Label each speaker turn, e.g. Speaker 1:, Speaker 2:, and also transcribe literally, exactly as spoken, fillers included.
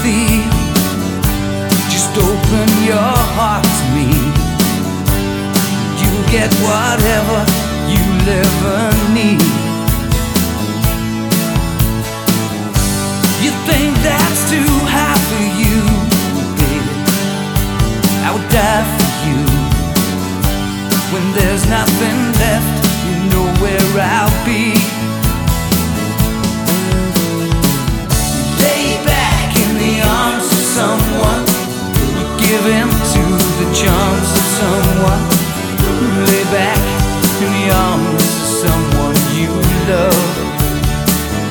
Speaker 1: feel. Just open your heart to me. You'll get whatever you'll ever need. You think that's too high for you, baby? I would die for you. When there's nothing left, you know where I'll be. Lay back in the arms of someone, you give him